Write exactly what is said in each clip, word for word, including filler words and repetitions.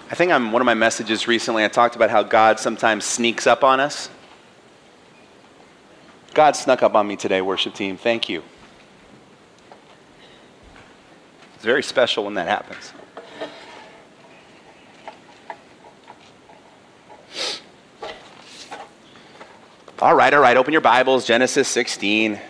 I think on one of my messages recently, I talked about how God sometimes sneaks up on us. God snuck up on me today, worship team. Thank you. It's very special when that happens. All right, all right, open your Bibles, Genesis sixteen.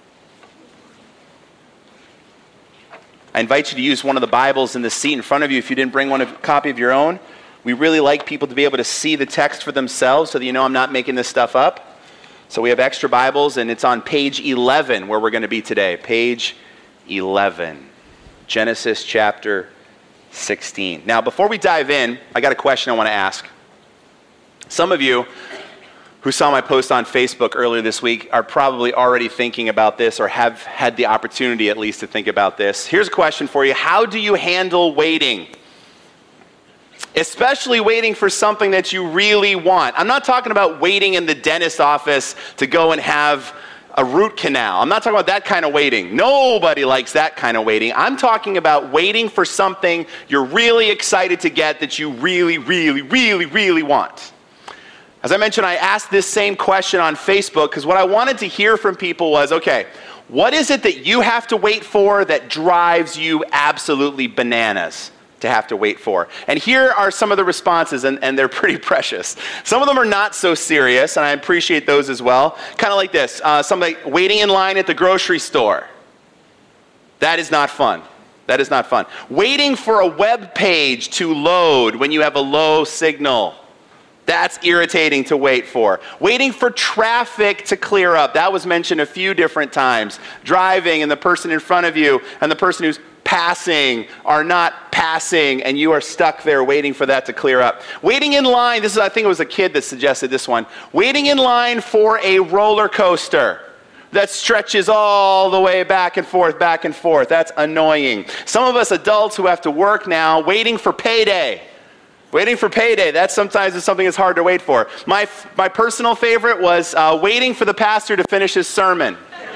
I invite you to use one of the Bibles in the seat in front of you if you didn't bring one a copy of your own. We really like people to be able to see the text for themselves so that you know I'm not making this stuff up. So we have extra Bibles, and it's on page eleven where we're going to be today. Page eleven, Genesis chapter sixteen. Now, before we dive in, I got a question I want to ask. Some of you who saw my post on Facebook earlier this week are probably already thinking about this or have had the opportunity at least to think about this. Here's a question for you. How do you handle waiting? Especially waiting for something that you really want. I'm not talking about waiting in the dentist office to go and have a root canal. I'm not talking about that kind of waiting. Nobody likes that kind of waiting. I'm talking about waiting for something you're really excited to get that you really, really, really, really want. As I mentioned, I asked this same question on Facebook because what I wanted to hear from people was, okay, what is it that you have to wait for that drives you absolutely bananas to have to wait for? And here are some of the responses, and, and they're pretty precious. Some of them are not so serious, and I appreciate those as well. Kind of like this, uh, somebody waiting in line at the grocery store. That is not fun. That is not fun. Waiting for a web page to load when you have a low signal. That's irritating to wait for. Waiting for traffic to clear up. That was mentioned a few different times. Driving and the person in front of you and the person who's passing are not passing and you are stuck there waiting for that to clear up. Waiting in line, this is, I think it was a kid that suggested this one. Waiting in line for a roller coaster that stretches all the way back and forth, back and forth. That's annoying. Some of us adults who have to work now, waiting for payday. Waiting for payday, that sometimes is something that's hard to wait for. My my personal favorite was uh, waiting for the pastor to finish his sermon.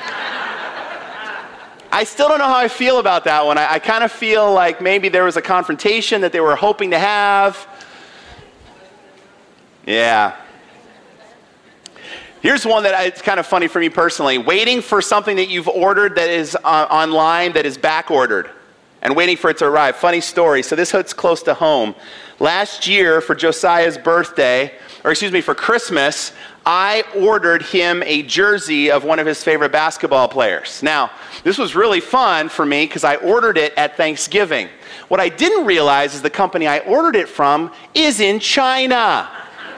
I still don't know how I feel about that one. I, I kind of feel like maybe there was a confrontation that they were hoping to have. Yeah. Here's one that I, it's kind of funny for me personally. Waiting for something that you've ordered that is uh, online that is back ordered. And waiting for it to arrive. Funny story. So this hits close to home. Last year for Josiah's birthday, or excuse me, for Christmas, I ordered him a jersey of one of his favorite basketball players. Now, this was really fun for me because I ordered it at Thanksgiving. What I didn't realize is the company I ordered it from is in China.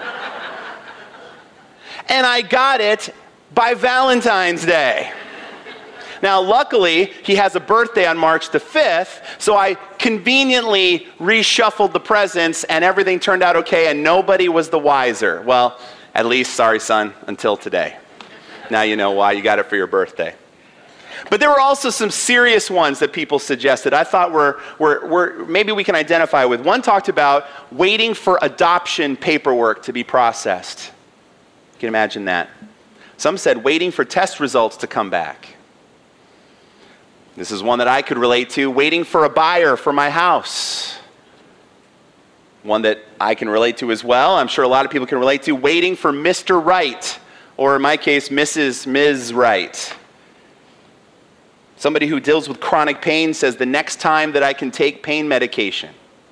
And I got it by Valentine's Day. Now, luckily, he has a birthday on March the fifth, so I conveniently reshuffled the presents, and everything turned out okay, and nobody was the wiser. Well, at least, sorry, son, until today. Now you know why you got it for your birthday. But there were also some serious ones that people suggested I thought were, were, were maybe we can identify with. One talked about waiting for adoption paperwork to be processed. You can imagine that. Some said waiting for test results to come back. This is one that I could relate to, waiting for a buyer for my house. One that I can relate to as well. I'm sure a lot of people can relate to, waiting for Mister Right, or in my case, Missus Miz Right. Somebody who deals with chronic pain says the next time that I can take pain medication.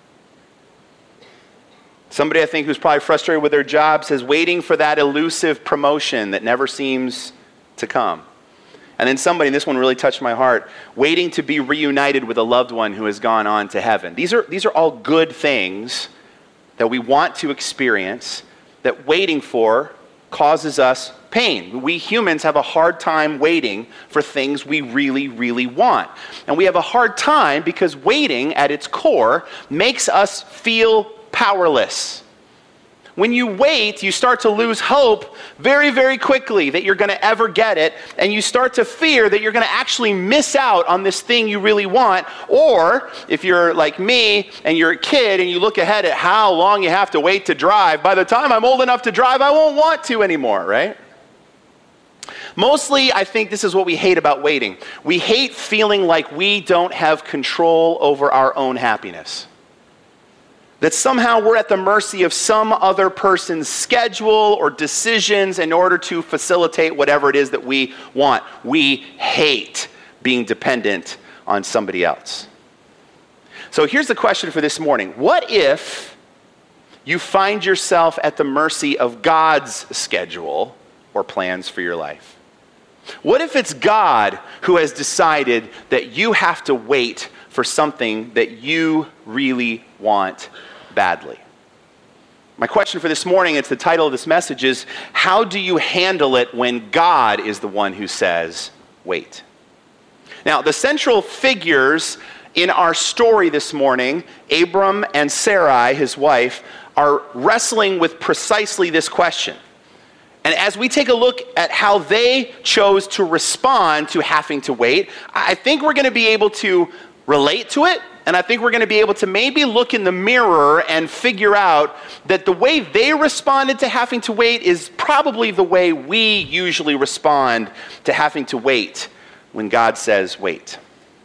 Somebody I think who's probably frustrated with their job says waiting for that elusive promotion that never seems to come. And then somebody, and this one really touched my heart, waiting to be reunited with a loved one who has gone on to heaven. These are, these are all good things that we want to experience, that waiting for causes us pain. We humans have a hard time waiting for things we really, really want. And we have a hard time because waiting at its core makes us feel powerless. When you wait, you start to lose hope very, very quickly that you're going to ever get it, and you start to fear that you're going to actually miss out on this thing you really want. Or, if you're like me, and you're a kid, and you look ahead at how long you have to wait to drive, by the time I'm old enough to drive, I won't want to anymore, right? Mostly, I think this is what we hate about waiting. We hate feeling like we don't have control over our own happiness. that somehow we're at the mercy of some other person's schedule or decisions in order to facilitate whatever it is that we want. We hate being dependent on somebody else. So here's the question for this morning. What if you find yourself at the mercy of God's schedule or plans for your life? What if it's God who has decided that you have to wait for something that you really want badly? My question for this morning, it's the title of this message, is how do you handle it when God is the one who says, wait? Now, the central figures in our story this morning, Abram and Sarai, his wife, are wrestling with precisely this question. And as we take a look at how they chose to respond to having to wait, I think we're going to be able to relate to it, and I think we're going to be able to maybe look in the mirror and figure out that the way they responded to having to wait is probably the way we usually respond to having to wait when God says wait.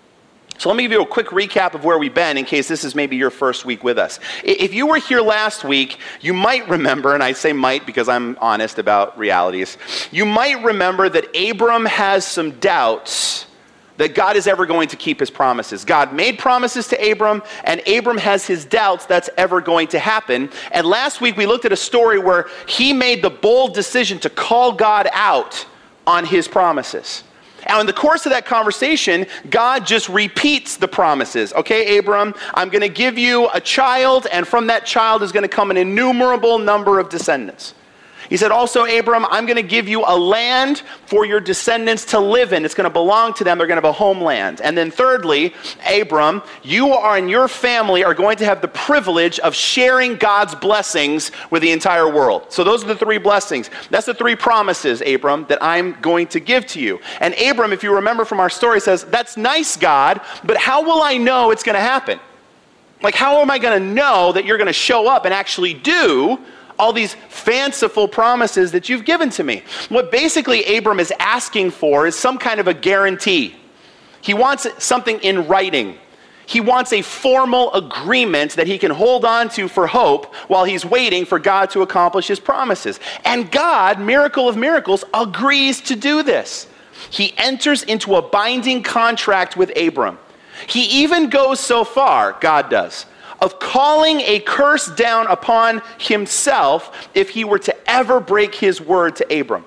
So let me give you a quick recap of where we've been in case this is maybe your first week with us. If you were here last week, you might remember, and I say might because I'm honest about realities, you might remember that Abram has some doubts that God is ever going to keep his promises. God made promises to Abram, and Abram has his doubts that's ever going to happen. And last week we looked at a story where he made the bold decision to call God out on his promises. Now, in the course of that conversation, God just repeats the promises. Okay, Abram, I'm going to give you a child, and from that child is going to come an innumerable number of descendants. He said also, Abram, I'm going to give you a land for your descendants to live in. It's going to belong to them. They're going to have a homeland. And then thirdly, Abram, you are and your family are going to have the privilege of sharing God's blessings with the entire world. So those are the three blessings. That's the three promises, Abram, that I'm going to give to you. And Abram, if you remember from our story, says, that's nice, God, but how will I know it's going to happen? Like, how am I going to know that you're going to show up and actually do all these fanciful promises that you've given to me? What basically Abram is asking for is some kind of a guarantee. He wants something in writing. He wants a formal agreement that he can hold on to for hope while he's waiting for God to accomplish his promises. And God, miracle of miracles, agrees to do this. He enters into a binding contract with Abram. He even goes so far, God does, of calling a curse down upon himself if he were to ever break his word to Abram.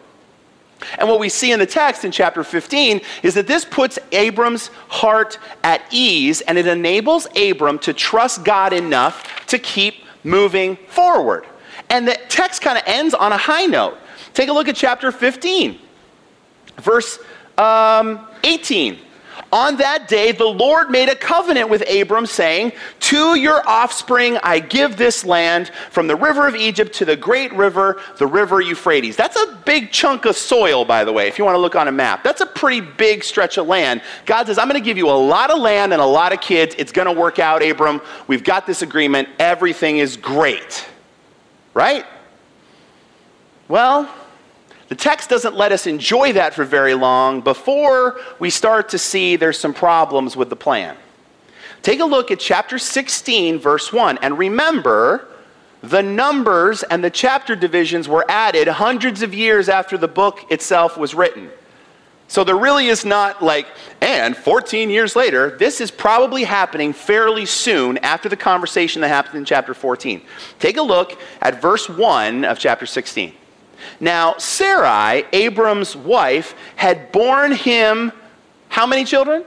And what we see in the text in chapter fifteen is that this puts Abram's heart at ease, and it enables Abram to trust God enough to keep moving forward. And the text kind of ends on a high note. Take a look at chapter fifteen, verse um, eighteen. On that day, the Lord made a covenant with Abram, saying, to your offspring I give this land, from the river of Egypt to the great river, the river Euphrates. That's a big chunk of soil, by the way, if you want to look on a map. That's a pretty big stretch of land. God says, I'm going to give you a lot of land and a lot of kids. It's going to work out, Abram. We've got this agreement. Everything is great. Right? Well, the text doesn't let us enjoy that for very long before we start to see there's some problems with the plan. Take a look at chapter sixteen, verse one, and remember, the numbers and the chapter divisions were added hundreds of years after the book itself was written. So there really is not like, and fourteen years later, this is probably happening fairly soon after the conversation that happened in chapter fourteen. Take a look at verse one of chapter sixteen. Now, Sarai, Abram's wife, had borne him how many children?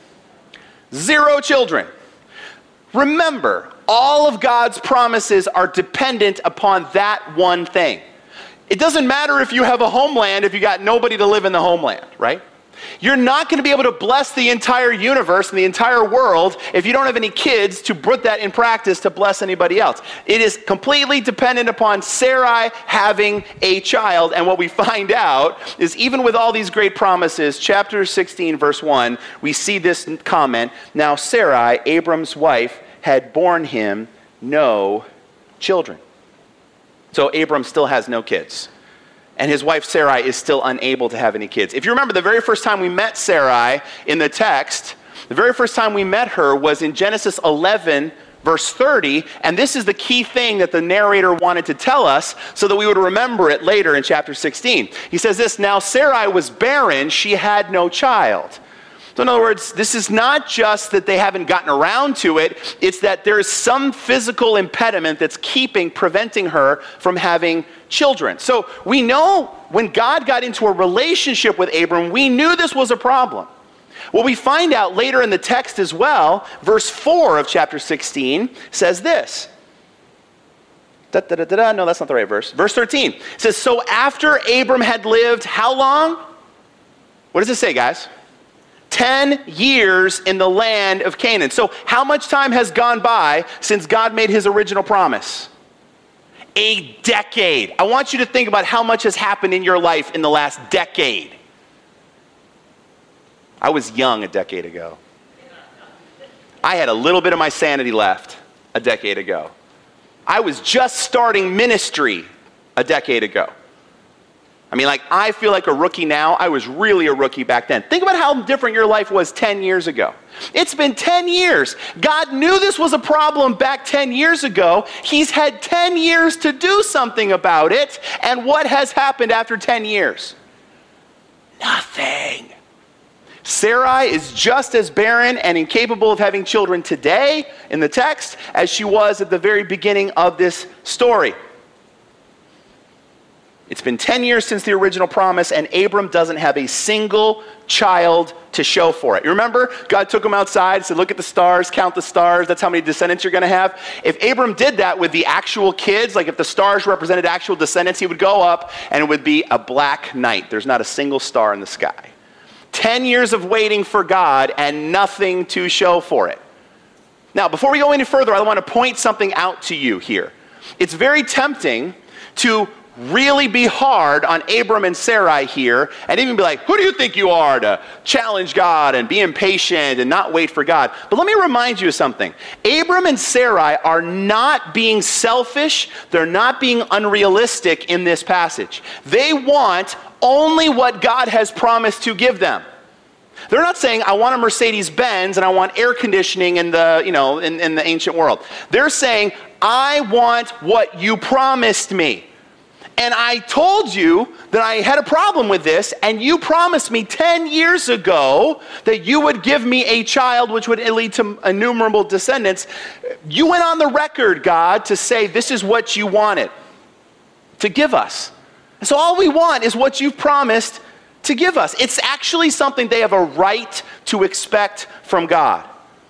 Zero children. Remember, all of God's promises are dependent upon that one thing. It doesn't matter if you have a homeland if you got nobody to live in the homeland, right? You're not going to be able to bless the entire universe and the entire world if you don't have any kids to put that in practice to bless anybody else. It is completely dependent upon Sarai having a child. And what we find out is even with all these great promises, chapter sixteen, verse one, we see this comment. Now Sarai, Abram's wife, had borne him no children. So Abram still has no kids. And his wife Sarai is still unable to have any kids. If you remember, the very first time we met Sarai in the text, the very first time we met her was in Genesis eleven, verse thirty, and this is the key thing that the narrator wanted to tell us so that we would remember it later in chapter sixteen. He says this, "Now Sarai was barren, she had no child." So in other words, this is not just that they haven't gotten around to it, it's that there is some physical impediment that's keeping, preventing her from having children. So we know when God got into a relationship with Abram, we knew this was a problem. What we find out later in the text as well, verse four of chapter sixteen says this. Da, da, da, da, da. No, that's not the right verse. Verse thirteen. It says, "So after Abram had lived how long?" What does it say, guys? Ten years in the land of Canaan. So how much time has gone by since God made his original promise? A decade. I want you to think about how much has happened in your life in the last decade. I was young a decade ago. I had a little bit of my sanity left a decade ago. I was just starting ministry a decade ago. I mean, like, I feel like a rookie now. I was really a rookie back then. Think about how different your life was ten years ago. It's been ten years. God knew this was a problem back ten years ago. He's had ten years to do something about it. And what has happened after ten years? Nothing. Sarai is just as barren and incapable of having children today in the text as she was at the very beginning of this story. It's been ten years since the original promise, and Abram doesn't have a single child to show for it. You remember? God took him outside and said, look at the stars, count the stars, that's how many descendants you're going to have. If Abram did that with the actual kids, like if the stars represented actual descendants, he would go up and it would be a black night. There's not a single star in the sky. Ten years of waiting for God and nothing to show for it. Now, before we go any further, I want to point something out to you here. It's very tempting to really be hard on Abram and Sarai here and even be like, who do you think you are to challenge God and be impatient and not wait for God? But let me remind you of something. Abram and Sarai are not being selfish. They're not being unrealistic in this passage. They want only what God has promised to give them. They're not saying, I want a Mercedes-Benz and I want air conditioning in the, you know, in, in the ancient world. They're saying, I want what you promised me. And I told you that I had a problem with this, and you promised me ten years ago that you would give me a child which would lead to innumerable descendants. You went on the record, God, to say this is what you wanted to give us. And so all we want is what you've promised to give us. It's actually something they have a right to expect from God.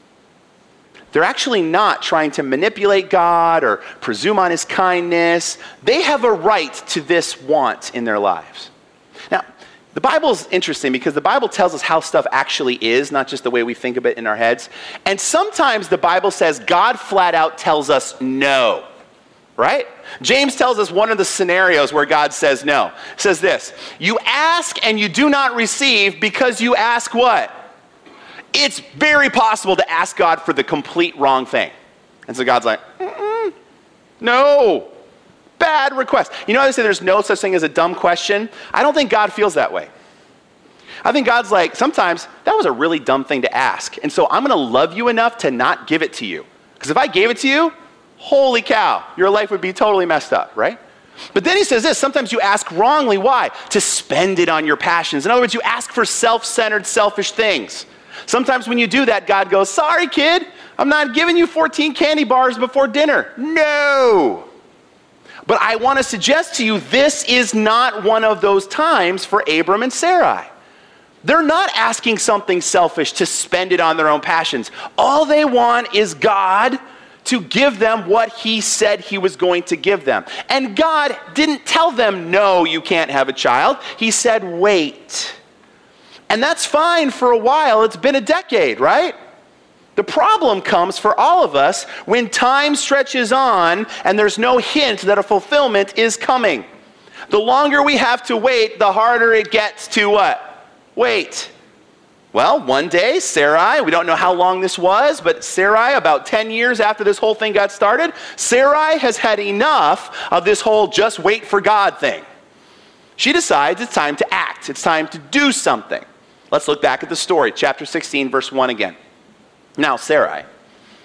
They're actually not trying to manipulate God or presume on his kindness. They have a right to this want in their lives. Now, the Bible's interesting because the Bible tells us how stuff actually is, not just the way we think of it in our heads. And sometimes the Bible says God flat out tells us no, right? James tells us one of the scenarios where God says no. It says this, you ask and you do not receive because you ask what? It's very possible to ask God for the complete wrong thing. And so God's like, Mm-mm, no, bad request. You know how they say there's no such thing as a dumb question? I don't think God feels that way. I think God's like, sometimes that was a really dumb thing to ask. And so I'm going to love you enough to not give it to you. Because if I gave it to you, holy cow, your life would be totally messed up, right? But then he says this, sometimes you ask wrongly. Why? To spend it on your passions. In other words, you ask for self-centered, selfish things. Sometimes when you do that, God goes, sorry, kid, I'm not giving you fourteen candy bars before dinner. No. But I want to suggest to you, this is not one of those times for Abram and Sarai. They're not asking something selfish to spend it on their own passions. All they want is God to give them what he said he was going to give them. And God didn't tell them, no, you can't have a child. He said, wait. And that's fine for a while. It's been a decade, right? The problem comes for all of us when time stretches on and there's no hint that a fulfillment is coming. The longer we have to wait, the harder it gets to what? Wait. Well, one day, Sarai, we don't know how long this was, but Sarai, about ten years after this whole thing got started, Sarai has had enough of this whole just wait for God thing. She decides it's time to act. It's time to do something. Let's look back at the story, chapter sixteen, verse one again. Now Sarai,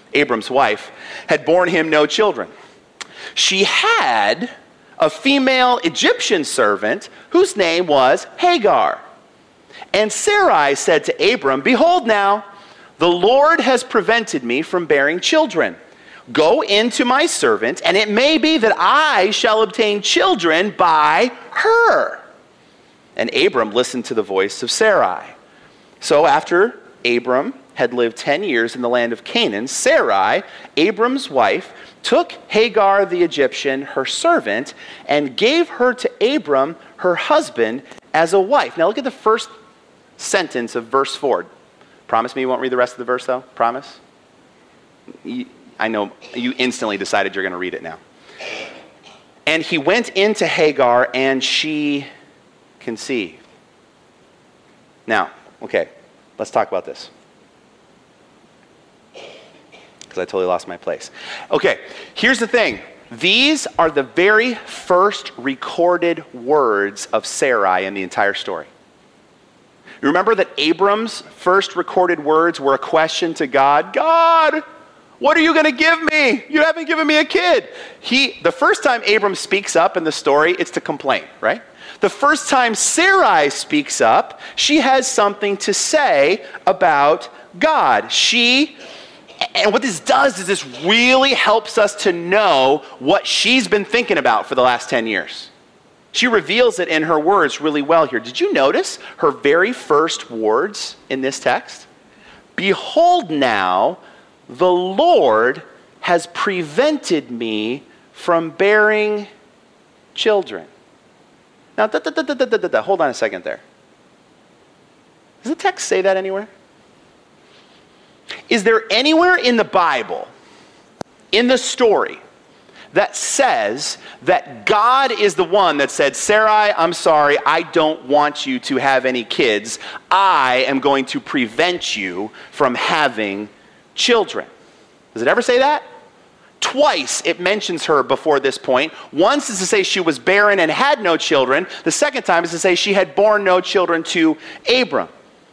Abram's wife, had borne him no children. She had a female Egyptian servant whose name was Hagar. And Sarai said to Abram, "Behold now, the Lord has prevented me from bearing children. Go in to my servant, and it may be that I shall obtain children by her." And Abram listened to the voice of Sarai. So after Abram had lived ten years in the land of Canaan, Sarai, Abram's wife, took Hagar the Egyptian, her servant, and gave her to Abram, her husband, as a wife. Now look at the first sentence of verse four. Promise me you won't read the rest of the verse, though? Promise? You, I know you instantly decided you're going to read it now. And he went into Hagar, and she conceived. Now, okay, let's talk about this. Because I totally lost my place. Okay, here's the thing. These are the very first recorded words of Sarai in the entire story. You remember that Abram's first recorded words were a question to God. God, what are you going to give me? You haven't given me a kid. He, the first time Abram speaks up in the story, it's to complain, right? The first time Sarai speaks up, she has something to say about God. She, and what this does is this really helps us to know what she's been thinking about for the last ten years. She reveals it in her words really well here. Did you notice her very first words in this text? Behold now, the Lord has prevented me from bearing children. Now, da, da, da, da, da, da, da, hold on a second there. Does the text say that anywhere? Is there anywhere in the Bible, in the story, that says that God is the one that said, Sarai, I'm sorry, I don't want you to have any kids. I am going to prevent you from having children. Does it ever say that? Twice it mentions her before this point. Once is to say she was barren and had no children. The second time is to say she had borne no children to Abram.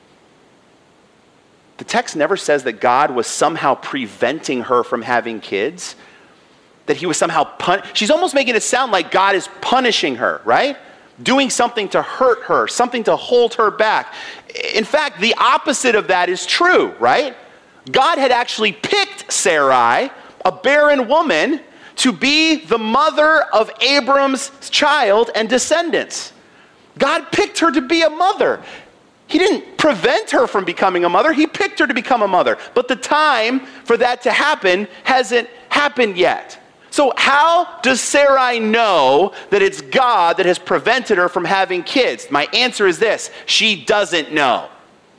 The text never says that God was somehow preventing her from having kids. That he was somehow, pun- she's almost making it sound like God is punishing her, right? Doing something to hurt her, something to hold her back. In fact, the opposite of that is true, right? God had actually picked Sarai, a barren woman, to be the mother of Abram's child and descendants. God picked her to be a mother. He didn't prevent her from becoming a mother. He picked her to become a mother. But the time for that to happen hasn't happened yet. So how does Sarai know that it's God that has prevented her from having kids? My answer is this: she doesn't know.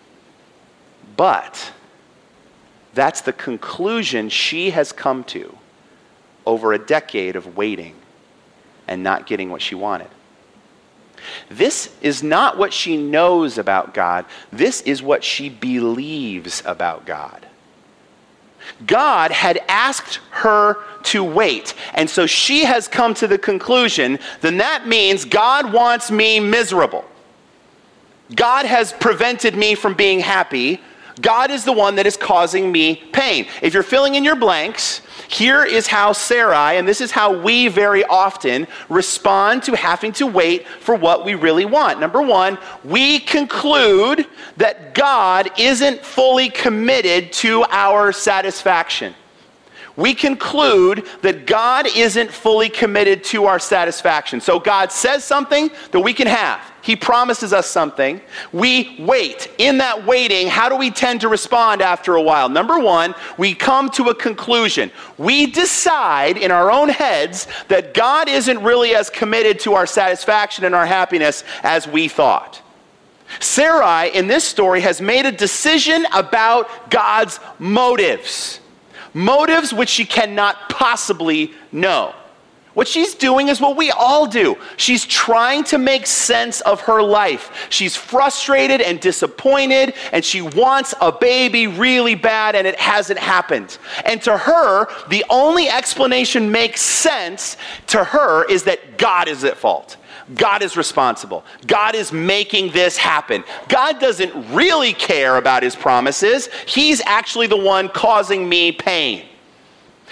But that's the conclusion she has come to over a decade of waiting and not getting what she wanted. This is not what she knows about God. This is what she believes about God. God had asked her to wait, and so she has come to the conclusion, then that means God wants me miserable. God has prevented me from being happy. God is the one that is causing me pain. If you're filling in your blanks, here is how Sarai, and this is how we very often respond to having to wait for what we really want. Number one, we conclude that God isn't fully committed to our satisfaction. We conclude that God isn't fully committed to our satisfaction. So God says something that we can have. He promises us something. We wait. In that waiting, how do we tend to respond after a while? Number one, we come to a conclusion. We decide in our own heads that God isn't really as committed to our satisfaction and our happiness as we thought. Sarai, in this story, has made a decision about God's motives. Motives which she cannot possibly know. What she's doing is what we all do. She's trying to make sense of her life. She's frustrated and disappointed, and she wants a baby really bad, and it hasn't happened. And to her, the only explanation makes sense to her is that God is at fault. God is responsible. God is making this happen. God doesn't really care about his promises. He's actually the one causing me pain.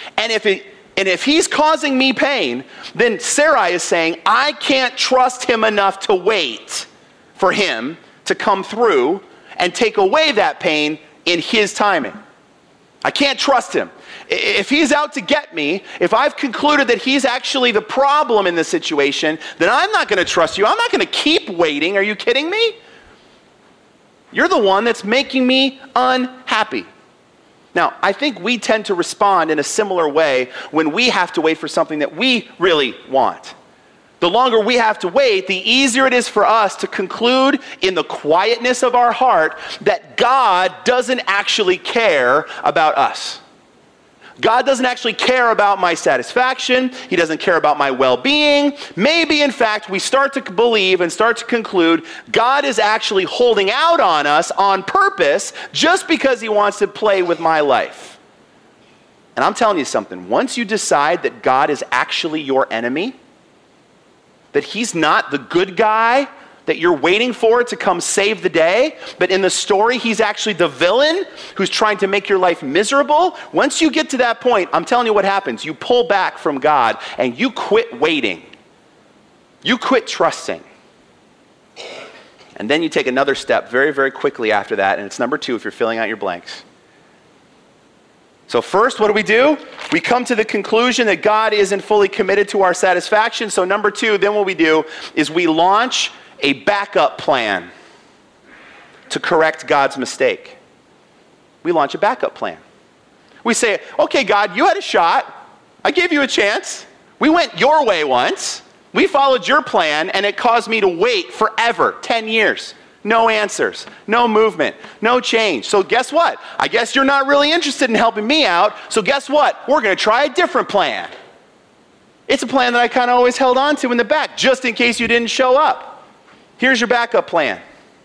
And if it, and if he's causing me pain, then Sarai is saying, I can't trust him enough to wait for him to come through and take away that pain in his timing. I can't trust him. If he's out to get me, if I've concluded that he's actually the problem in this situation, then I'm not going to trust you. I'm not going to keep waiting. Are you kidding me? You're the one that's making me unhappy. Now, I think we tend to respond in a similar way when we have to wait for something that we really want. The longer we have to wait, the easier it is for us to conclude in the quietness of our heart that God doesn't actually care about us. God doesn't actually care about my satisfaction. He doesn't care about my well-being. Maybe, in fact, we start to believe and start to conclude God is actually holding out on us on purpose just because he wants to play with my life. And I'm telling you something. Once you decide that God is actually your enemy, that he's not the good guy that you're waiting for to come save the day, but in the story, he's actually the villain who's trying to make your life miserable. Once you get to that point, I'm telling you what happens. You pull back from God and you quit waiting. You quit trusting. And then you take another step very, very quickly after that, and it's number two if you're filling out your blanks. So first, what do we do? We come to the conclusion that God isn't fully committed to our satisfaction. So number two, then what we do is we launch a backup plan to correct God's mistake. We launch a backup plan. We say, okay, God, you had a shot. I gave you a chance. We went your way once. We followed your plan, and it caused me to wait forever, ten years. No answers, no movement, no change. So guess what? I guess you're not really interested in helping me out. So guess what? We're going to try a different plan. It's a plan that I kind of always held on to in the back, just in case you didn't show up. Here's your backup plan.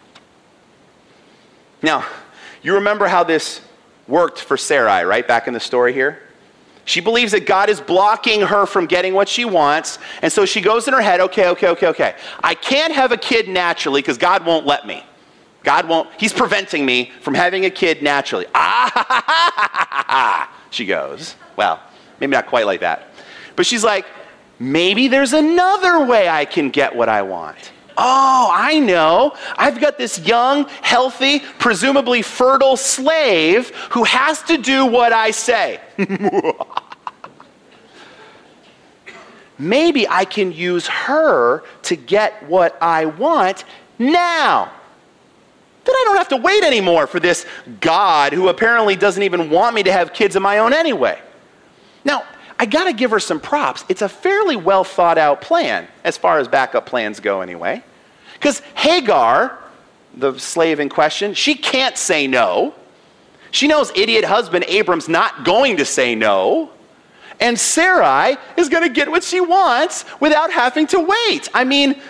Now, you remember how this worked for Sarai, right? Back in the story here. She believes that God is blocking her from getting what she wants. And so she goes in her head, okay, okay, okay, okay. I can't have a kid naturally because God won't let me. God won't, he's preventing me from having a kid naturally. Ah, ha, ha, ha, ha, ha, ha, she goes. Well, maybe not quite like that. But she's like, maybe there's another way I can get what I want. Oh, I know. I've got this young, healthy, presumably fertile slave who has to do what I say. Maybe I can use her to get what I want now. Then I don't have to wait anymore for this God who apparently doesn't even want me to have kids of my own anyway. Now, I got to give her some props. It's a fairly well thought out plan, as far as backup plans go anyway. Because Hagar, the slave in question, she can't say no. She knows idiot husband Abram's not going to say no. And Sarai is going to get what she wants without having to wait. I mean,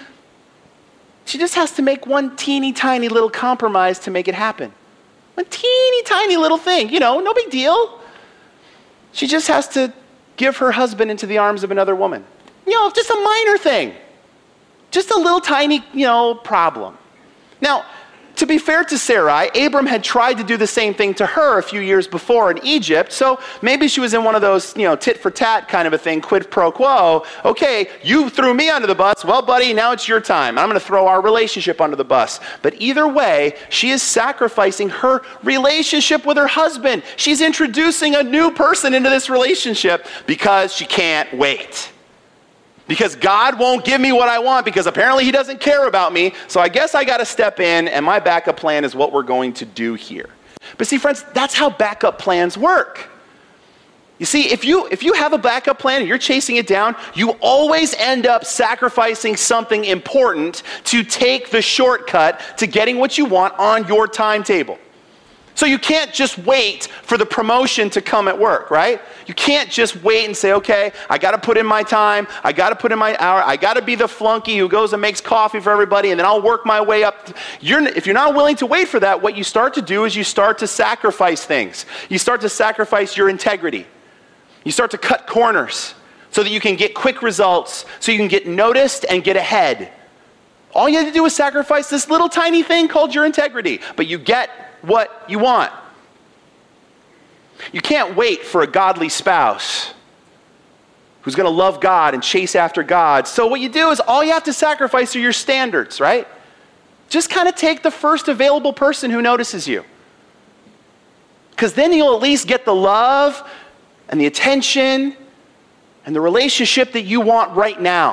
she just has to make one teeny tiny little compromise to make it happen. One teeny tiny little thing, you know, no big deal. She just has to give her husband into the arms of another woman. You know, just a minor thing. Just a little tiny, you know, problem. Now, to be fair to Sarai, Abram had tried to do the same thing to her a few years before in Egypt, so maybe she was in one of those, you know, tit for tat kind of a thing, quid pro quo. Okay, you threw me under the bus. Well, buddy, now it's your time. I'm going to throw our relationship under the bus. But either way, she is sacrificing her relationship with her husband. She's introducing a new person into this relationship because she can't wait. Because God won't give me what I want because apparently he doesn't care about me. So I guess I got to step in, and my backup plan is what we're going to do here. But see, friends, that's how backup plans work. You see, if you if you have a backup plan and you're chasing it down, you always end up sacrificing something important to take the shortcut to getting what you want on your timetable. So you can't just wait for the promotion to come at work, right? You can't just wait and say, okay, I got to put in my time. I got to put in my hour. I got to be the flunky who goes and makes coffee for everybody, and then I'll work my way up. You're, if you're not willing to wait for that, what you start to do is you start to sacrifice things. You start to sacrifice your integrity. You start to cut corners so that you can get quick results, so you can get noticed and get ahead. All you have to do is sacrifice this little tiny thing called your integrity, but you get what you want. You can't wait for a godly spouse who's going to love God and chase after God. So what you do is all you have to sacrifice are your standards, right? Just kind of take the first available person who notices you. Because then you'll at least get the love and the attention and the relationship that you want right now.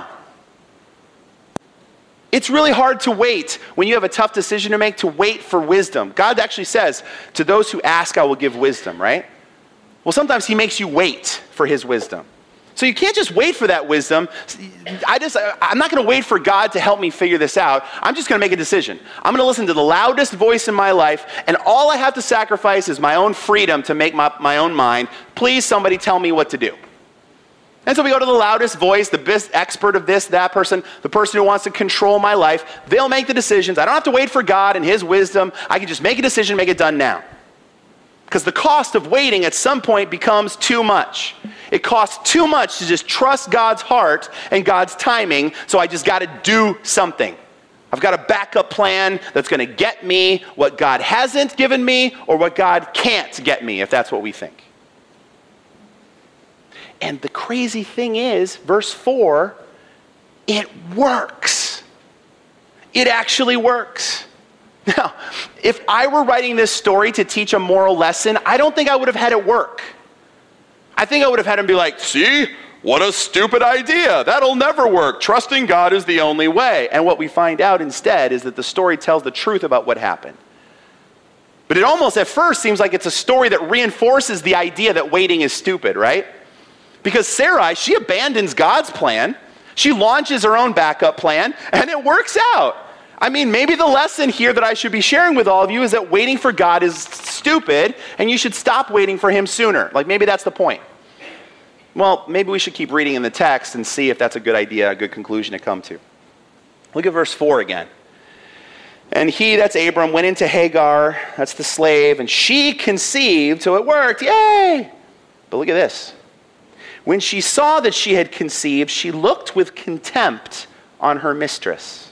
It's really hard to wait when you have a tough decision to make, to wait for wisdom. God actually says, to those who ask, I will give wisdom, right? Well, sometimes he makes you wait for his wisdom. So you can't just wait for that wisdom. I just, I'm not going to wait for God to help me figure this out. I'm just going to make a decision. I'm going to listen to the loudest voice in my life, and all I have to sacrifice is my own freedom to make my, my own mind. Please, somebody tell me what to do. And so we go to the loudest voice, the best expert of this, that person, the person who wants to control my life. They'll make the decisions. I don't have to wait for God and his wisdom. I can just make a decision, make it done now. Because the cost of waiting at some point becomes too much. It costs too much to just trust God's heart and God's timing, so I just got to do something. I've got a backup plan that's going to get me what God hasn't given me or what God can't get me, if that's what we think. And the crazy thing is, verse four, it works. It actually works. Now, if I were writing this story to teach a moral lesson, I don't think I would have had it work. I think I would have had him be like, see, what a stupid idea. That'll never work. Trusting God is the only way. And what we find out instead is that the story tells the truth about what happened. But it almost at first seems like it's a story that reinforces the idea that waiting is stupid, right? Because Sarai, she abandons God's plan. She launches her own backup plan, and it works out. I mean, maybe the lesson here that I should be sharing with all of you is that waiting for God is stupid, and you should stop waiting for him sooner. Like, maybe that's the point. Well, maybe we should keep reading in the text and see if that's a good idea, a good conclusion to come to. Look at verse four again. And he, that's Abram, went into Hagar, that's the slave, and she conceived, so it worked, yay! But look at this. When she saw that she had conceived, she looked with contempt on her mistress.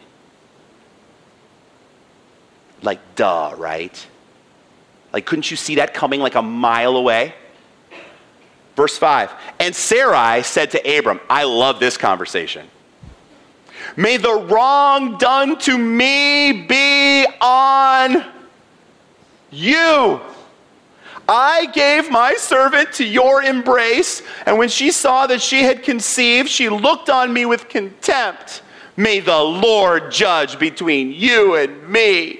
Like, duh, right? Like, couldn't you see that coming like a mile away? Verse five, and Sarai said to Abram, I love this conversation. May the wrong done to me be on you. I gave my servant to your embrace, and when she saw that she had conceived, she looked on me with contempt. May the Lord judge between you and me.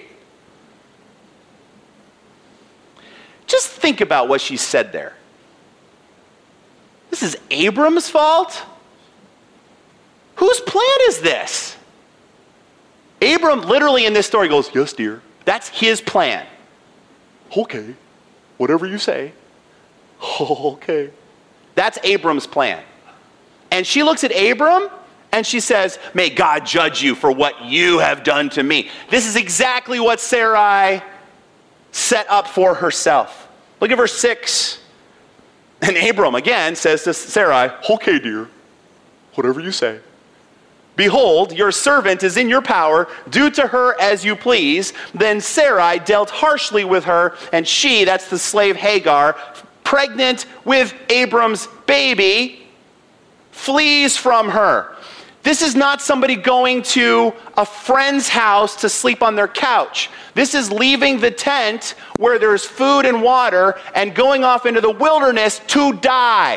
Just think about what she said there. This is Abram's fault? Whose plan is this? Abram literally in this story goes, yes, dear. That's his plan. Okay. Whatever you say. Okay. That's Abram's plan. And she looks at Abram and she says, may God judge you for what you have done to me. This is exactly what Sarai set up for herself. Look at verse six. And Abram again says to Sarai, okay, dear, whatever you say. Behold, your servant is in your power. Do to her as you please. Then Sarai dealt harshly with her, and she, that's the slave Hagar, pregnant with Abram's baby, flees from her. This is not somebody going to a friend's house to sleep on their couch. This is leaving the tent where there's food and water and going off into the wilderness to die.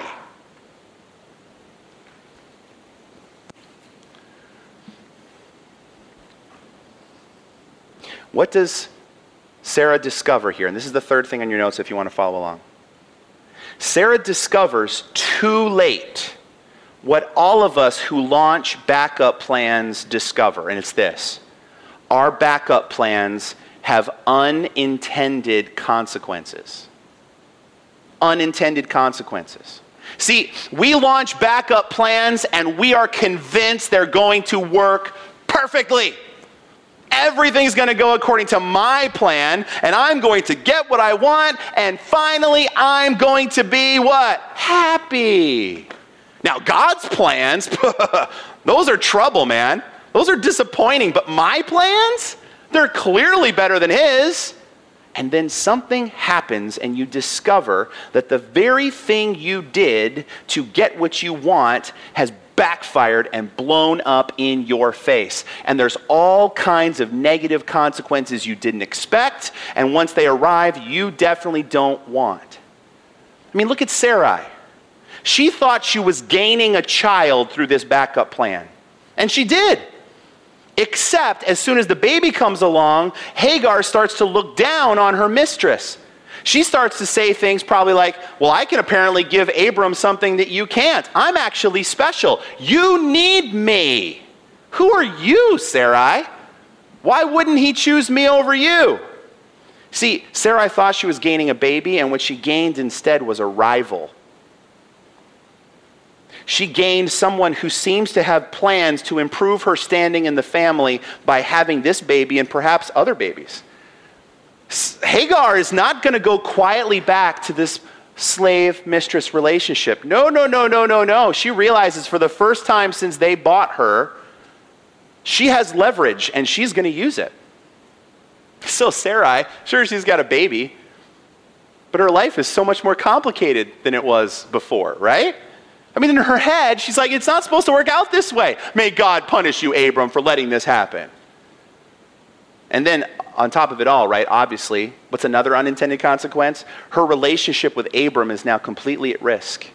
What does Sarah discover here? And this is the third thing on your notes if you want to follow along. Sarah discovers too late what all of us who launch backup plans discover, and it's this. Our backup plans have unintended consequences. Unintended consequences. See, we launch backup plans and we are convinced they're going to work perfectly. Everything's going to go according to my plan, and I'm going to get what I want, and finally I'm going to be what? Happy. Now, God's plans, those are trouble, man. Those are disappointing, but my plans, they're clearly better than his. And then something happens and you discover that the very thing you did to get what you want has backfired and blown up in your face. And there's all kinds of negative consequences you didn't expect, and once they arrive, you definitely don't want. I mean, look at Sarai. She thought she was gaining a child through this backup plan. And she did. Except as soon as the baby comes along, Hagar starts to look down on her mistress. She starts to say things probably like, well, I can apparently give Abram something that you can't. I'm actually special. You need me. Who are you, Sarai? Why wouldn't he choose me over you? See, Sarai thought she was gaining a baby, and what she gained instead was a rival. She gained someone who seems to have plans to improve her standing in the family by having this baby and perhaps other babies. Hagar is not going to go quietly back to this slave-mistress relationship. No, no, no, no, no, no. She realizes for the first time since they bought her, she has leverage and she's going to use it. So Sarai, sure, she's got a baby, but her life is so much more complicated than it was before, right? I mean, in her head, she's like, it's not supposed to work out this way. May God punish you, Abram, for letting this happen. And then, on top of it all, right, obviously, what's another unintended consequence? Her relationship with Abram is now completely at risk.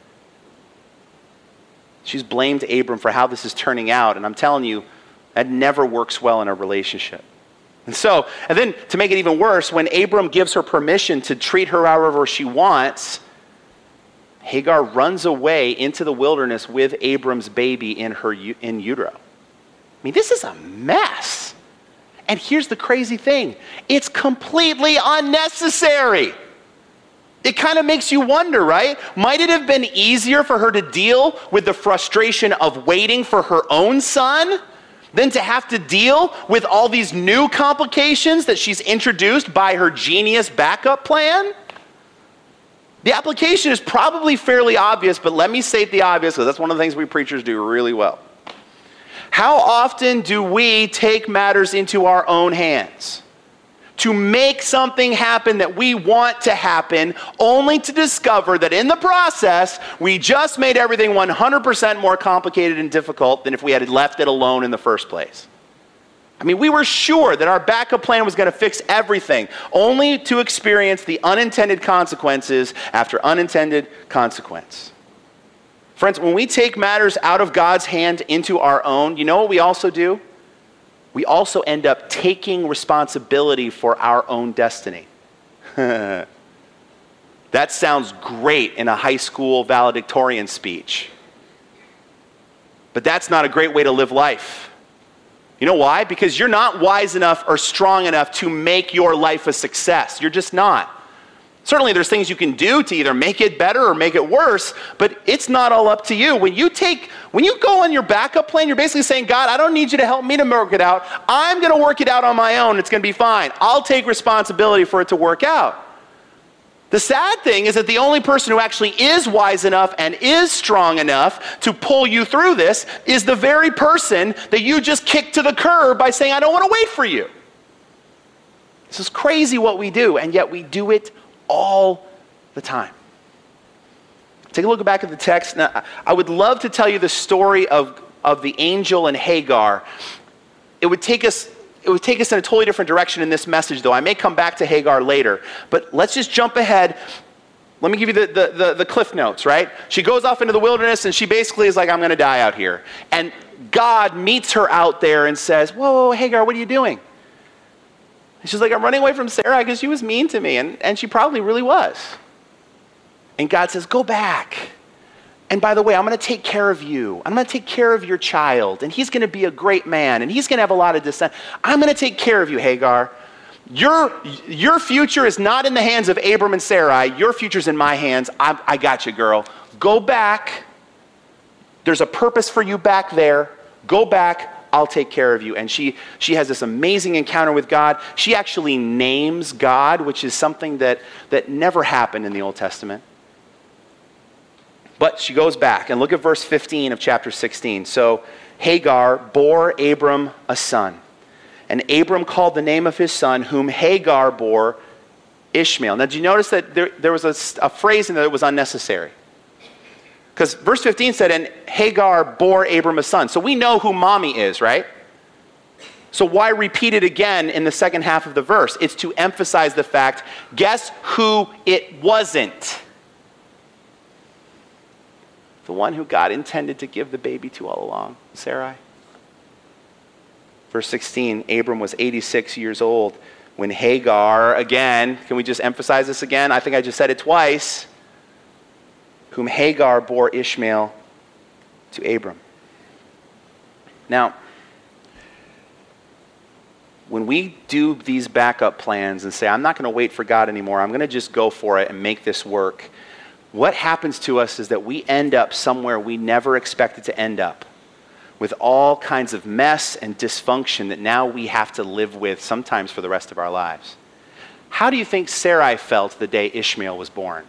She's blamed Abram for how this is turning out, and I'm telling you, that never works well in a relationship. And so, and then to make it even worse, when Abram gives her permission to treat her however she wants, Hagar runs away into the wilderness with Abram's baby in her in utero. I mean, this is a mess. And here's the crazy thing. It's completely unnecessary. It kind of makes you wonder, right? Might it have been easier for her to deal with the frustration of waiting for her own son than to have to deal with all these new complications that she's introduced by her genius backup plan? The application is probably fairly obvious, but let me state the obvious, because that's one of the things we preachers do really well. How often do we take matters into our own hands to make something happen that we want to happen, only to discover that in the process, we just made everything one hundred percent more complicated and difficult than if we had left it alone in the first place? I mean, we were sure that our backup plan was going to fix everything, only to experience the unintended consequences after unintended consequence. Friends, when we take matters out of God's hand into our own, you know what we also do? We also end up taking responsibility for our own destiny. That sounds great in a high school valedictorian speech. But that's not a great way to live life. You know why? Because you're not wise enough or strong enough to make your life a success. You're just not. Certainly there's things you can do to either make it better or make it worse, but it's not all up to you. When you take, when you go on your backup plan, you're basically saying, God, I don't need you to help me to work it out. I'm going to work it out on my own. It's going to be fine. I'll take responsibility for it to work out. The sad thing is that the only person who actually is wise enough and is strong enough to pull you through this is the very person that you just kicked to the curb by saying, I don't want to wait for you. This is crazy what we do, and yet we do it all the time. Take a look back at the text. Now, I would love to tell you the story of, of the angel and Hagar. It would take us It would take us in a totally different direction in this message, though. I may come back to Hagar later. But let's just jump ahead. Let me give you the, the, the, the cliff notes, right? She goes off into the wilderness, and she basically is like, I'm going to die out here. And God meets her out there and says, whoa, whoa, Hagar, what are you doing? And she's like, I'm running away from Sarah because she was mean to me. And, and she probably really was. And God says, go back. And by the way, I'm going to take care of you. I'm going to take care of your child. And he's going to be a great man. And he's going to have a lot of descent. I'm going to take care of you, Hagar. Your, your future is not in the hands of Abram and Sarai. Your future's in my hands. I, I got you, girl. Go back. There's a purpose for you back there. Go back. I'll take care of you. And she, she has this amazing encounter with God. She actually names God, which is something that, that never happened in the Old Testament. But she goes back, and look at verse fifteen of chapter sixteen. So Hagar bore Abram a son, and Abram called the name of his son, whom Hagar bore, Ishmael. Now, did you notice that there, there was a, a phrase in there that was unnecessary? Because verse fifteen said, and Hagar bore Abram a son. So we know who mommy is, right? So why repeat it again in the second half of the verse? It's to emphasize the fact, guess who it wasn't? The one who God intended to give the baby to all along, Sarai. Verse sixteen, Abram was eighty-six years old when Hagar, again, can we just emphasize this again? I think I just said it twice. Whom Hagar bore Ishmael to Abram. Now, when we do these backup plans and say, I'm not going to wait for God anymore, I'm going to just go for it and make this work, what happens to us is that we end up somewhere we never expected to end up, with all kinds of mess and dysfunction that now we have to live with sometimes for the rest of our lives. How do you think Sarai felt the day Ishmael was born?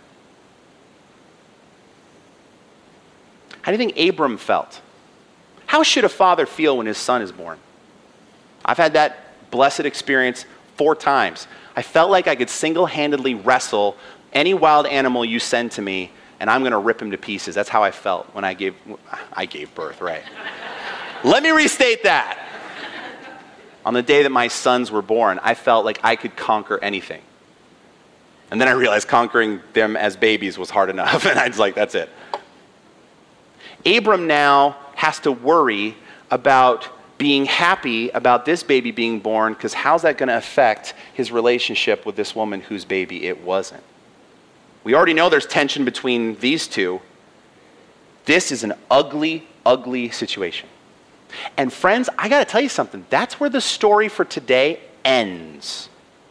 How do you think Abram felt? How should a father feel when his son is born? I've had that blessed experience four times. I felt like I could single-handedly wrestle any wild animal you send to me, and I'm going to rip him to pieces. That's how I felt when I gave, I gave birth, right? Let me restate that. On the day that my sons were born, I felt like I could conquer anything. And then I realized conquering them as babies was hard enough, and I was like, that's it. Abram now has to worry about being happy about this baby being born, because how's that going to affect his relationship with this woman whose baby it wasn't? We already know there's tension between these two. This is an ugly, ugly situation. And friends, I got to tell you something. That's where the story for today ends.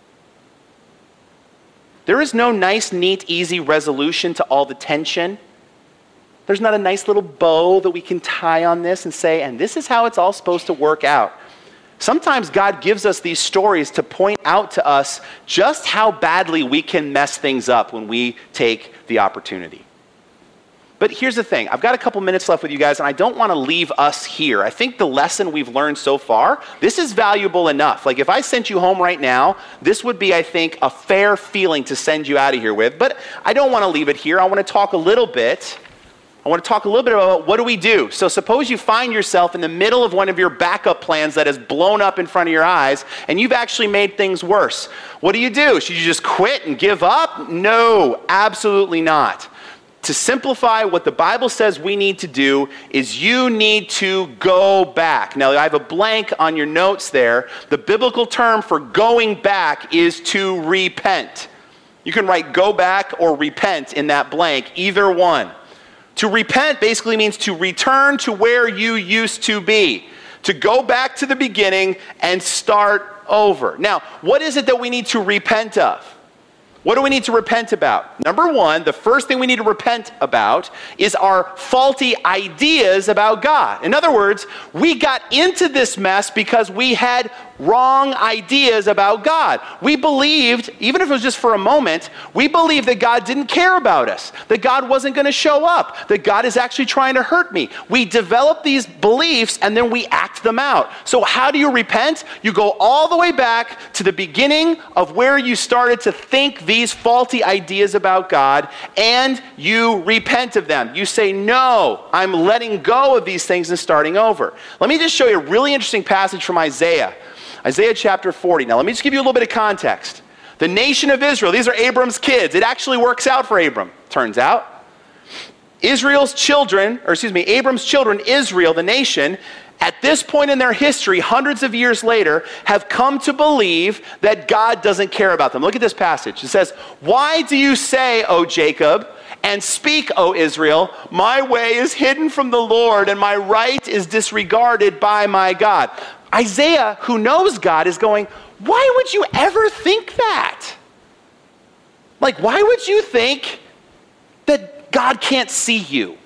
There is no nice, neat, easy resolution to all the tension. There's not a nice little bow that we can tie on this and say, and this is how it's all supposed to work out. Sometimes God gives us these stories to point out to us just how badly we can mess things up when we take the opportunity. But here's the thing. I've got a couple minutes left with you guys, and I don't want to leave us here. I think the lesson we've learned so far, this is valuable enough. Like if I sent you home right now, this would be, I think, a fair feeling to send you out of here with. But I don't want to leave it here. I want to talk a little bit I want to talk a little bit about what do we do. So suppose you find yourself in the middle of one of your backup plans that has blown up in front of your eyes, and you've actually made things worse. What do you do? Should you just quit and give up? No, absolutely not. To simplify, what the Bible says we need to do is you need to go back. Now, I have a blank on your notes there. The biblical term for going back is to repent. You can write go back or repent in that blank, either one. To repent basically means to return to where you used to be, to go back to the beginning and start over. Now, what is it that we need to repent of? What do we need to repent about? Number one, the first thing we need to repent about is our faulty ideas about God. In other words, we got into this mess because we had wrong ideas about God. We believed, even if it was just for a moment, we believed that God didn't care about us, that God wasn't going to show up, that God is actually trying to hurt me. We develop these beliefs and then we act them out. So how do you repent? You go all the way back to the beginning of where you started to think these faulty ideas about God, and you repent of them. You say, no, I'm letting go of these things and starting over. Let me just show you a really interesting passage from Isaiah. Isaiah chapter forty. Now, let me just give you a little bit of context. The nation of Israel, these are Abram's kids. It actually works out for Abram, turns out. Israel's children, or excuse me, Abram's children, Israel, the nation, at this point in their history, hundreds of years later, have come to believe that God doesn't care about them. Look at this passage. It says, why do you say, O Jacob, and speak, O Israel, my way is hidden from the Lord, and my right is disregarded by my God? Isaiah, who knows God, is going, why would you ever think that? Like, why would you think that God can't see you?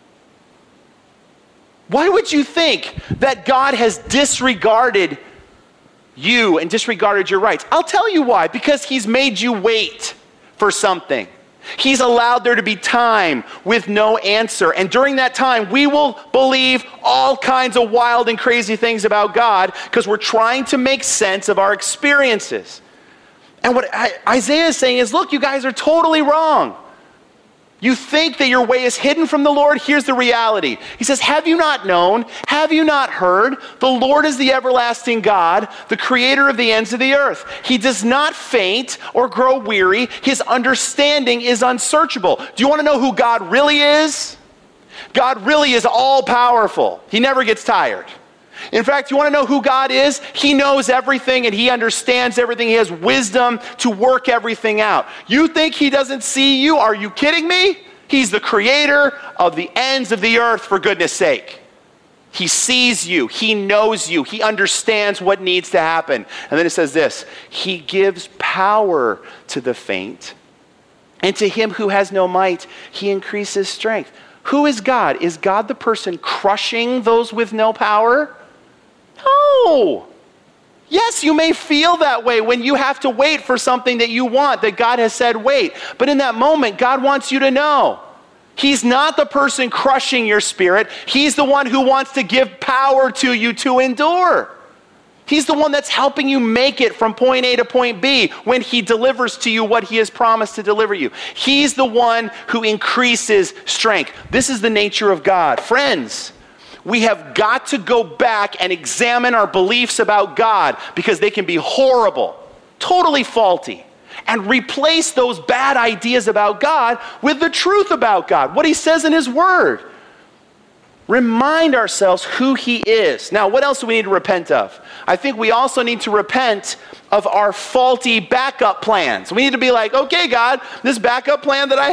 Why would you think that God has disregarded you and disregarded your rights? I'll tell you why. Because he's made you wait for something. He's allowed there to be time with no answer. And during that time, we will believe all kinds of wild and crazy things about God because we're trying to make sense of our experiences. And what Isaiah is saying is, look, you guys are totally wrong. You think that your way is hidden from the Lord? Here's the reality. He says, have you not known? Have you not heard? The Lord is the everlasting God, the creator of the ends of the earth. He does not faint or grow weary. His understanding is unsearchable. Do you want to know who God really is? God really is all-powerful. He never gets tired. In fact, you want to know who God is? He knows everything and he understands everything. He has wisdom to work everything out. You think he doesn't see you? Are you kidding me? He's the creator of the ends of the earth, for goodness sake. He sees you. He knows you. He understands what needs to happen. And then it says this, he gives power to the faint, and to him who has no might, he increases strength. Who is God? Is God the person crushing those with no power? No. Yes, you may feel that way when you have to wait for something that you want, that God has said wait. But in that moment, God wants you to know he's not the person crushing your spirit. He's the one who wants to give power to you to endure. He's the one that's helping you make it from point A to point B when he delivers to you what he has promised to deliver you. He's the one who increases strength. This is the nature of God. Friends, we have got to go back and examine our beliefs about God, because they can be horrible, totally faulty, and replace those bad ideas about God with the truth about God, what he says in his word. Remind ourselves who he is. Now, what else do we need to repent of? I think we also need to repent of our faulty backup plans. We need to be like, okay, God, this backup plan that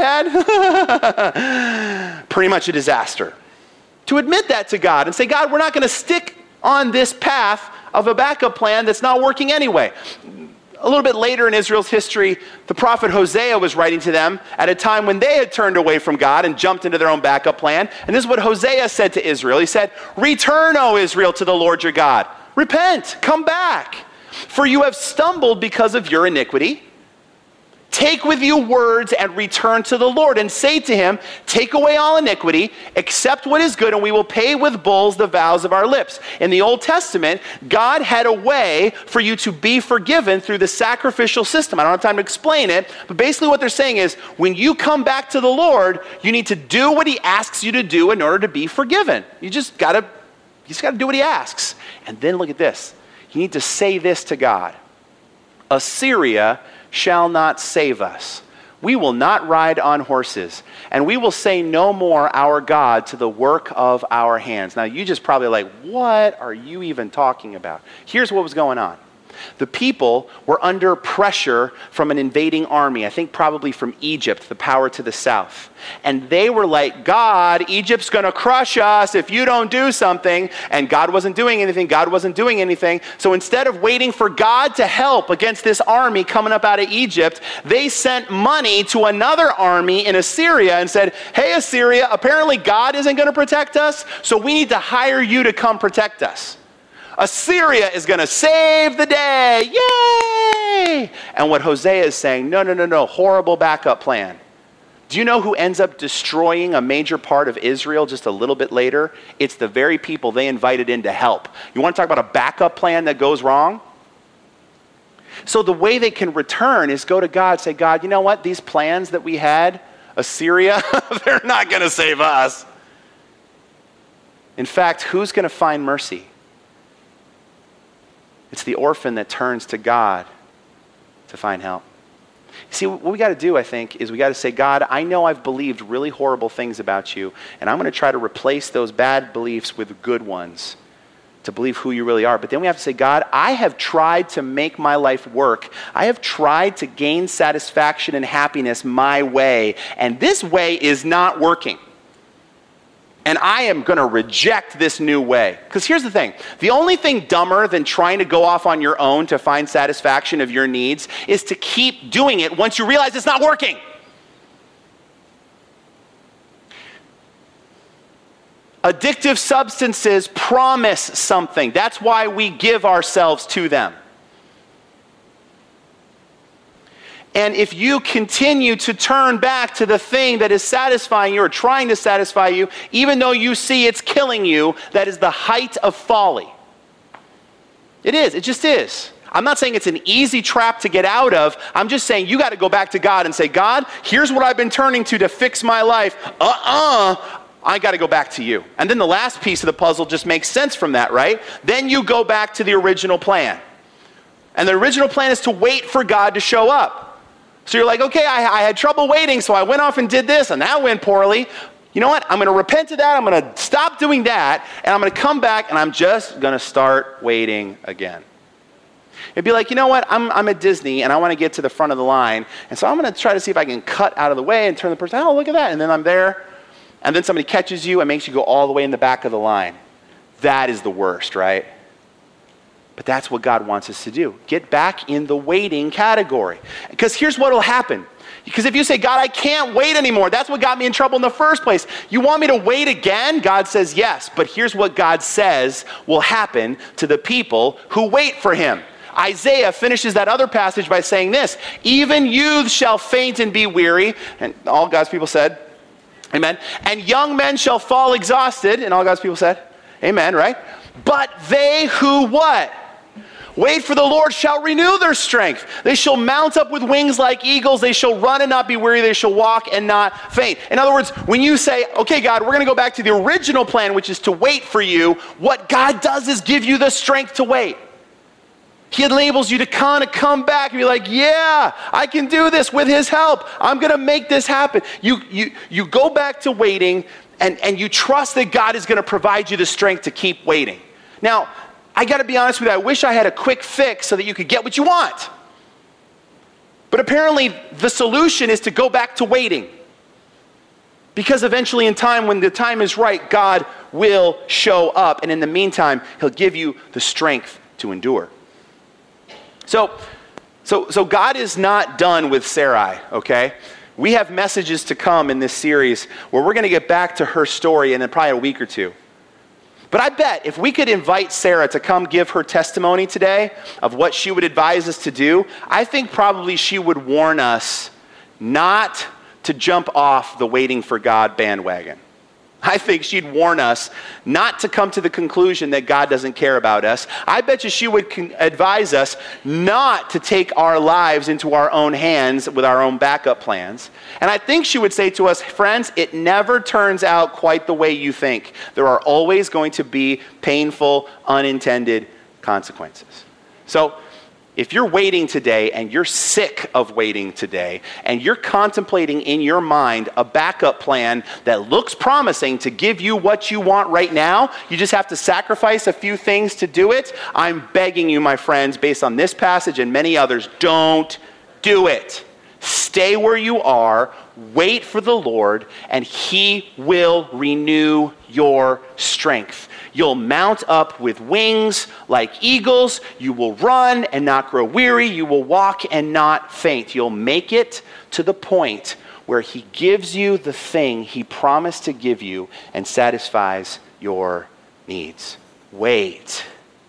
I had, pretty much a disaster. To admit that to God and say, God, we're not going to stick on this path of a backup plan that's not working anyway. A little bit later in Israel's history, the prophet Hosea was writing to them at a time when they had turned away from God and jumped into their own backup plan. And this is what Hosea said to Israel. He said, return, O Israel, to the Lord your God. Repent, come back, for you have stumbled because of your iniquity. Take with you words and return to the Lord, and say to him, take away all iniquity, accept what is good, and we will pay with bulls the vows of our lips. In the Old Testament, God had a way for you to be forgiven through the sacrificial system. I don't have time to explain it, but basically what they're saying is, when you come back to the Lord, you need to do what he asks you to do in order to be forgiven. You just gotta, you just gotta do what he asks. And then look at this. You need to say this to God. Assyria shall not save us. We will not ride on horses, and we will say no more our God to the work of our hands. Now, you just probably like, what are you even talking about? Here's what was going on. The people were under pressure from an invading army, I think probably from Egypt, the power to the south. And they were like, God, Egypt's going to crush us if you don't do something. And God wasn't doing anything. God wasn't doing anything. So instead of waiting for God to help against this army coming up out of Egypt, they sent money to another army in Assyria and said, hey, Assyria, apparently God isn't going to protect us, so we need to hire you to come protect us. Assyria is going to save the day. Yay! And what Hosea is saying, no, no, no, no, horrible backup plan. Do you know who ends up destroying a major part of Israel just a little bit later? It's the very people they invited in to help. You want to talk about a backup plan that goes wrong? So the way they can return is go to God, say, God, you know what? These plans that we had, Assyria, they're not going to save us. In fact, who's going to find mercy? It's the orphan that turns to God to find help. See, what we got to do, I think, is we got to say, God, I know I've believed really horrible things about you, and I'm going to try to replace those bad beliefs with good ones to believe who you really are. But then we have to say, God, I have tried to make my life work. I have tried to gain satisfaction and happiness my way, and this way is not working. And I am going to reject this new way. Because here's the thing. The only thing dumber than trying to go off on your own to find satisfaction of your needs is to keep doing it once you realize it's not working. Addictive substances promise something. That's why we give ourselves to them. And if you continue to turn back to the thing that is satisfying you or trying to satisfy you, even though you see it's killing you, that is the height of folly. It is. It just is. I'm not saying it's an easy trap to get out of. I'm just saying you got to go back to God and say, God, here's what I've been turning to to fix my life. Uh-uh. I got to go back to you. And then the last piece of the puzzle just makes sense from that, right? Then you go back to the original plan. And the original plan is to wait for God to show up. So you're like, okay, I, I had trouble waiting, so I went off and did this, and that went poorly. You know what? I'm going to repent of that. I'm going to stop doing that, and I'm going to come back, and I'm just going to start waiting again. It'd be like, you know what? I'm, I'm at Disney, and I want to get to the front of the line, and so I'm going to try to see if I can cut out of the way and turn the person, oh, look at that, and then I'm there, and then somebody catches you and makes you go all the way in the back of the line. That is the worst, right? But that's what God wants us to do. Get back in the waiting category. Because here's what will happen. Because if you say, God, I can't wait anymore, that's what got me in trouble in the first place. You want me to wait again? God says yes. But here's what God says will happen to the people who wait for him. Isaiah finishes that other passage by saying this, even youths shall faint and be weary. And all God's people said, amen. And young men shall fall exhausted. And all God's people said, amen, right? But they who what? Wait for the Lord shall renew their strength. They shall mount up with wings like eagles. They shall run and not be weary. They shall walk and not faint. In other words, when you say, okay, God, we're going to go back to the original plan, which is to wait for you, what God does is give you the strength to wait. He enables you to kind of come back and be like, yeah, I can do this with his help. I'm going to make this happen. You, you, you go back to waiting, and, and you trust that God is going to provide you the strength to keep waiting. Now, I got to be honest with you, I wish I had a quick fix so that you could get what you want. But apparently, the solution is to go back to waiting. Because eventually in time, when the time is right, God will show up. And in the meantime, he'll give you the strength to endure. So, so, so God is not done with Sarai, okay? We have messages to come in this series where we're going to get back to her story in probably a week or two. But I bet if we could invite Sarah to come give her testimony today of what she would advise us to do, I think probably she would warn us not to jump off the waiting for God bandwagon. I think she'd warn us not to come to the conclusion that God doesn't care about us. I bet you she would con- advise us not to take our lives into our own hands with our own backup plans. And I think she would say to us, friends, it never turns out quite the way you think. There are always going to be painful, unintended consequences. So, if you're waiting today and you're sick of waiting today and you're contemplating in your mind a backup plan that looks promising to give you what you want right now, you just have to sacrifice a few things to do it, I'm begging you, my friends, based on this passage and many others, don't do it. Stay where you are, wait for the Lord, and he will renew your strength. You'll mount up with wings like eagles. You will run and not grow weary. You will walk and not faint. You'll make it to the point where he gives you the thing he promised to give you and satisfies your needs. Wait.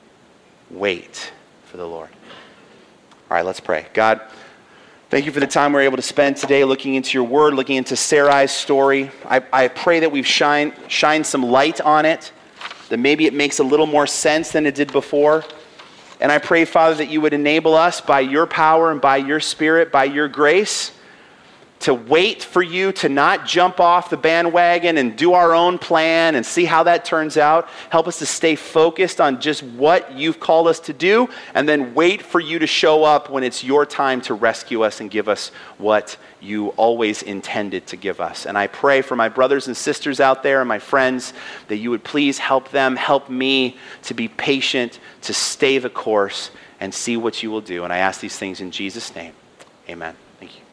Wait for the Lord. All right, let's pray. God, thank you for the time we're able to spend today looking into your word, looking into Sarai's story. I, I pray that we've shine, shined some light on it, that maybe it makes a little more sense than it did before. And I pray, Father, that you would enable us by your power and by your Spirit, by your grace, to wait for you, to not jump off the bandwagon and do our own plan and see how that turns out. Help us to stay focused on just what you've called us to do, and then wait for you to show up when it's your time to rescue us and give us what you always intended to give us. And I pray for my brothers and sisters out there and my friends that you would please help them, help me to be patient, to stay the course and see what you will do. And I ask these things in Jesus' name. Amen.